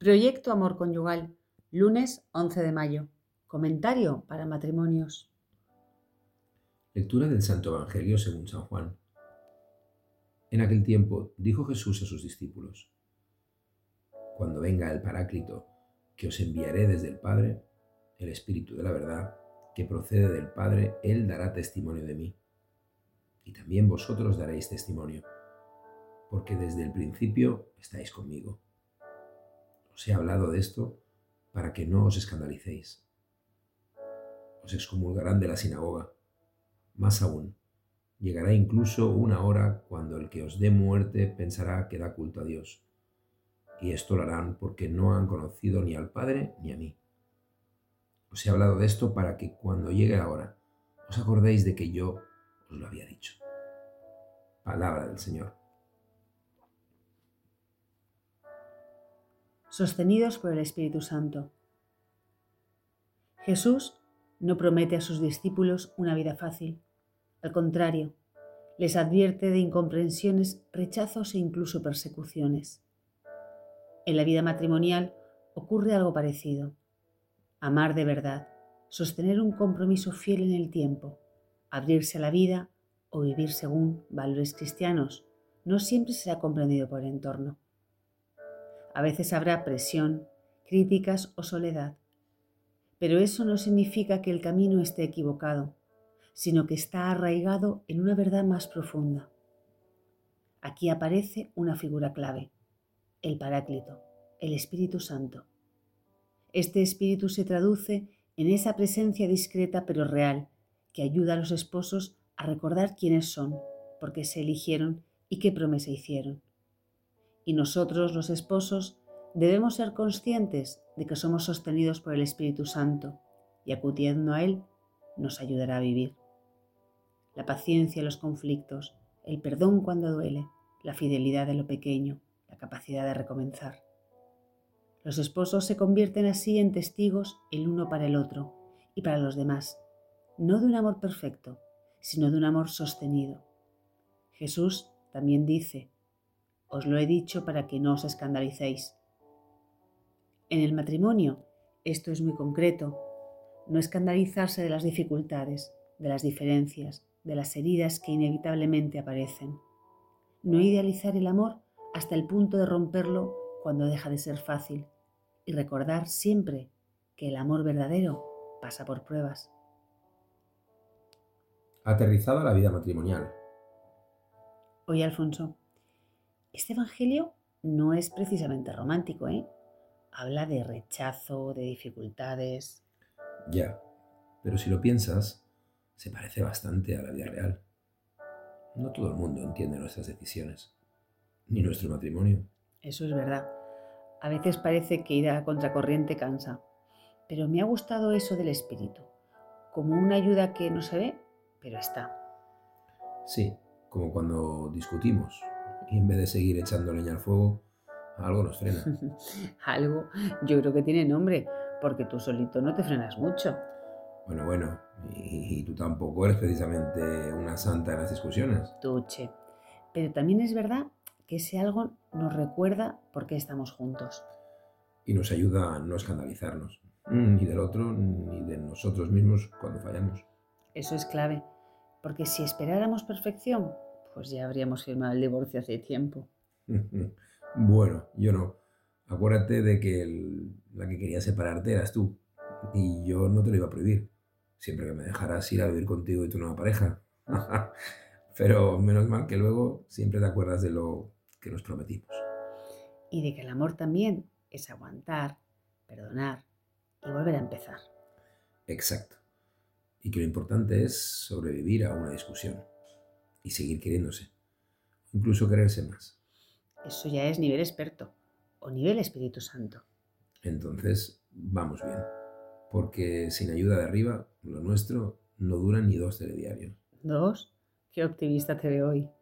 Proyecto Amor Conyugal, lunes 11 de mayo. Comentario para matrimonios. Lectura del Santo Evangelio según San Juan. En aquel tiempo dijo Jesús a sus discípulos: Cuando venga el Paráclito, que os enviaré desde el Padre, el Espíritu de la verdad, que procede del Padre, Él dará testimonio de mí. Y también vosotros daréis testimonio, porque desde el principio estáis conmigo. Os he hablado de esto para que no os escandalicéis. Os excomulgarán de la sinagoga. Más aún, llegará incluso una hora cuando el que os dé muerte pensará que da culto a Dios. Y esto lo harán porque no han conocido ni al Padre ni a mí. Os he hablado de esto para que cuando llegue la hora os acordéis de que yo os lo había dicho. Palabra del Señor. Sostenidos por el Espíritu Santo. Jesús no promete a sus discípulos una vida fácil. Al contrario, les advierte de incomprensiones, rechazos e incluso persecuciones. En la vida matrimonial ocurre algo parecido. Amar de verdad, sostener un compromiso fiel en el tiempo, abrirse a la vida o vivir según valores cristianos, no siempre será comprendido por el entorno. A veces habrá presión, críticas o soledad, pero eso no significa que el camino esté equivocado, sino que está arraigado en una verdad más profunda. Aquí aparece una figura clave, el Paráclito, el Espíritu Santo. Este Espíritu se traduce en esa presencia discreta pero real que ayuda a los esposos a recordar quiénes son, por qué se eligieron y qué promesa hicieron. Y nosotros, los esposos, debemos ser conscientes de que somos sostenidos por el Espíritu Santo y acudiendo a Él nos ayudará a vivir. La paciencia en los conflictos, el perdón cuando duele, la fidelidad en lo pequeño, la capacidad de recomenzar. Los esposos se convierten así en testigos el uno para el otro y para los demás, no de un amor perfecto, sino de un amor sostenido. Jesús también dice: os lo he dicho para que no os escandalicéis. En el matrimonio esto es muy concreto, no escandalizarse de las dificultades, de las diferencias, de las heridas que inevitablemente aparecen. No idealizar el amor hasta el punto de romperlo cuando deja de ser fácil y recordar siempre que el amor verdadero pasa por pruebas. Aterrizada la vida matrimonial. Oye, Alfonso, este evangelio no es precisamente romántico, ¿eh? Habla de rechazo, de dificultades. Ya, pero si lo piensas, se parece bastante a la vida real. No todo el mundo entiende nuestras decisiones, ni nuestro matrimonio. Eso es verdad. A veces parece que ir a contracorriente cansa, pero me ha gustado eso del espíritu, como una ayuda que no se ve, pero está. Sí, como cuando discutimos y en vez de seguir echando leña al fuego, algo nos frena. Algo, yo creo que tiene nombre, porque tú solito no te frenas mucho. Bueno, y tú tampoco eres precisamente una santa en las discusiones. Tuche. Pero también es verdad que ese algo nos recuerda por qué estamos juntos. Y nos ayuda a no escandalizarnos, ni del otro ni de nosotros mismos cuando fallamos. Eso es clave, porque si esperáramos perfección, pues ya habríamos firmado el divorcio hace tiempo. Bueno, yo no. Acuérdate de que la que quería separarte eras tú. Y yo no te lo iba a prohibir. Siempre que me dejaras ir a vivir contigo y tu nueva pareja. Pero menos mal que luego siempre te acuerdas de lo que nos prometimos. Y de que el amor también es aguantar, perdonar y volver a empezar. Exacto. Y que lo importante es sobrevivir a una discusión y seguir queriéndose. Incluso quererse más. Eso ya es nivel experto o nivel Espíritu Santo. Entonces, vamos bien. Porque sin ayuda de arriba, lo nuestro no dura ni 2 telediarios. ¿2? Qué optimista te veo hoy.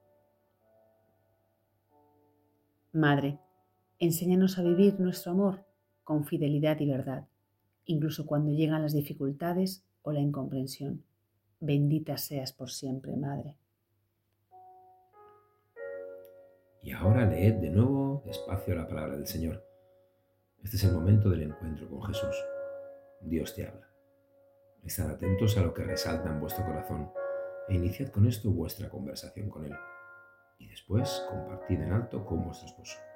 Madre, enséñanos a vivir nuestro amor con fidelidad y verdad, incluso cuando llegan las dificultades o la incomprensión. Bendita seas por siempre, Madre. Y ahora leed de nuevo despacio la palabra del Señor. Este es el momento del encuentro con Jesús. Dios te habla. Estad atentos a lo que resalta en vuestro corazón e iniciad con esto vuestra conversación con Él. Y después compartid en alto con vuestro esposo.